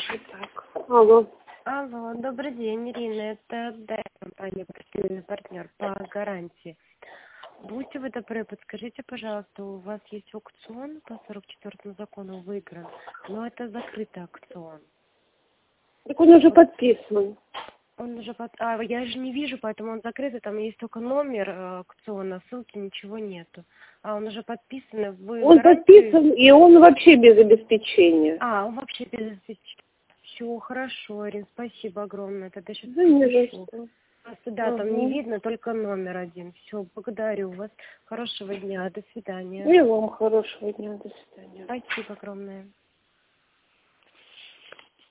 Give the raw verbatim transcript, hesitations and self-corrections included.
Так. Алло. Алло, добрый день, Ирина. Это да, компания «Профессиональный партнер» по гарантии. Будьте вы добры, подскажите, пожалуйста, у вас есть аукцион по сорок четвёртому закону выигран, но это закрытый аукцион. Так он уже подписан. Он уже под... А, я же не вижу, поэтому он закрытый, там есть только номер э, аукциона, ссылки ничего нету. А он уже подписан, вы Он гарантию... подписан, и он вообще без обеспечения. А, он вообще без обеспечения. Все, хорошо, Ирин, спасибо огромное. Тогда сейчас Да не за подпишу. что. Просто, да, Угу. там не видно, только номер один. Все, благодарю вас. Хорошего дня, до свидания. И вам хорошего дня, до свидания. Спасибо огромное.